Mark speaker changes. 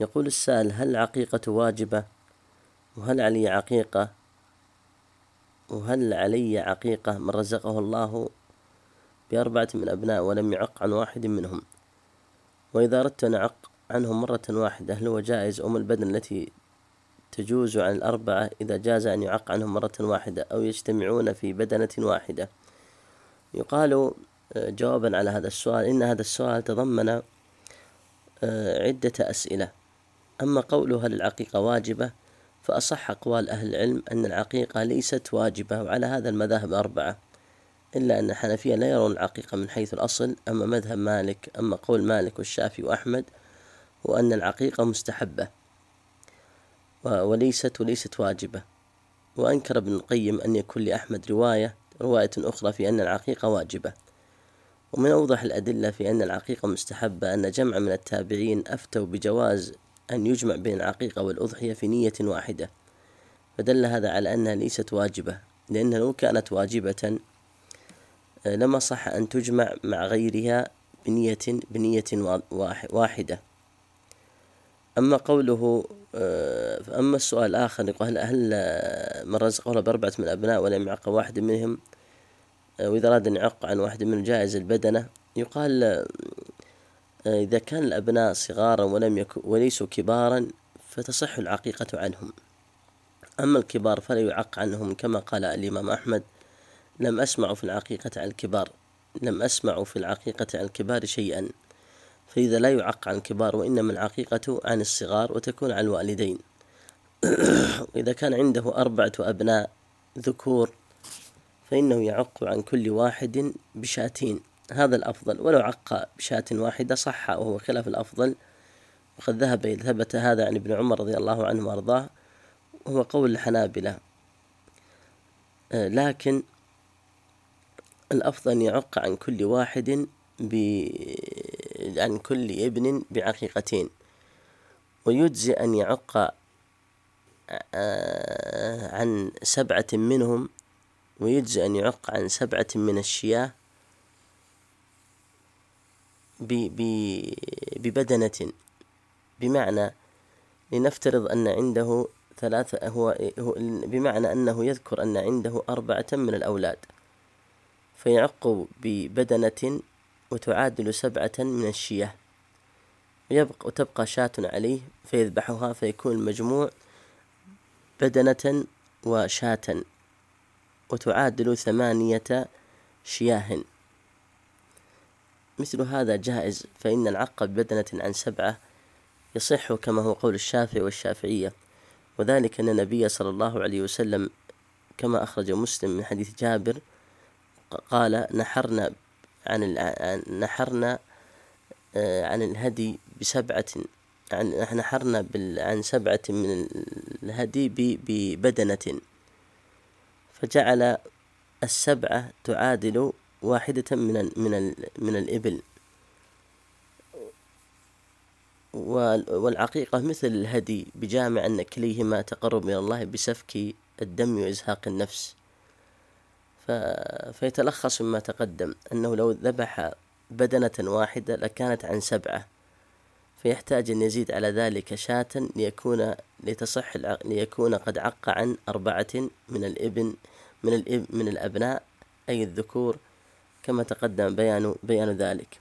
Speaker 1: يقول السائل: هل العقيقة واجبة؟ وهل علي عقيقة من رزقه الله ب4 من أبناء ولم يعق عن واحد منهم؟ وإذا أردت أن أعق عنهم مرة واحدة هل هو جائز، أم البدن التي تجوز عن 4 إذا جاز أن يعق عنهم مرة واحدة أو يجتمعون في بدنة واحدة؟ يقال جوابا على هذا السؤال إن هذا السؤال تضمن عدة أسئلة. أما قوله هل العقيقة واجبة، فأصح أقوال أهل العلم أن العقيقة ليست واجبة، وعلى هذا المذاهب 4، إلا أن الحنفية لا يرون العقيقة من حيث الأصل. أما مذهب مالك، أما قول مالك والشافعي وأحمد، وأن العقيقة مستحبة وليست واجبة. وأنكر ابن القيم أن يكون لأحمد رواية أخرى في أن العقيقة واجبة. ومن أوضح الأدلة في أن العقيقة مستحبة أن جمع من التابعين أفتوا بجواز أن يجمع بين العقيقة والأضحية في نية واحدة، فدل هذا على أنها ليست واجبة، لأنها لو كانت واجبة لما صح أن تجمع مع غيرها بنية واحدة. أما قوله أما السؤال الآخر يقول: هل من رزقه ب4 من أبناء ولم يعق واحد منهم، وإذا أراد أن يعق عن واحد منهم جائز البدنة؟ يقال إذا كان الأبناء صغارا وليسوا كبارا فتصح العقيقة عنهم. أما الكبار فلا يعق عنهم، كما قال الإمام أحمد: لم أسمع في العقيقة عن الكبار شيئا. فإذا لا يعق عن الكبار، وإنما العقيقة عن الصغار وتكون عن الوالدين. وإذا كان عنده 4 أبناء ذكور فإنه يعق عن كل واحد ب2، هذا الأفضل. ولو عق ب1 واحدة صح، وهو خلاف الأفضل، وقد ثبت هذا عن ابن عمر رضي الله عنه وأرضاه، وهو قول الحنابلة. لكن الأفضل أن يعق عن كل واحد عن كل ابن بعقيقتين، ويجزي أن يعق عن 7 منهم، ويجزي أن يعق عن 7 من الشياه ببدنة. بمعنى لنفترض أن عنده 3، بمعنى أنه يذكر أن عنده 4 من الأولاد، فيعق ببدنة وتعادل 7 من الشياه، وتبقى شاة عليه فيذبحها، فيكون المجموع بدنة وشاة وتعادل 8 شياه. مثل هذا جائز، فإن العق ببدنة عن 7 يصح، كما هو قول الشافعي والشافعية، وذلك أن النبي صلى الله عليه وسلم كما أخرج مسلم من حديث جابر قال: نحرنا عن الهدي نحرنا عن 7 من الهدي ببدنة، فجعل 7 تعادل 1 من الإبل. والعقيقة مثل الهدي بجامع أن كليهما تقرب من الله بسفك الدم وإزهاق النفس. فيتلخص مما تقدم أنه لو ذبح بدنة واحدة لكانت عن 7، فيحتاج أن يزيد على ذلك شاة ليكون قد عق عن 4 من الأبناء أي الذكور، كما تقدم بيان ذلك.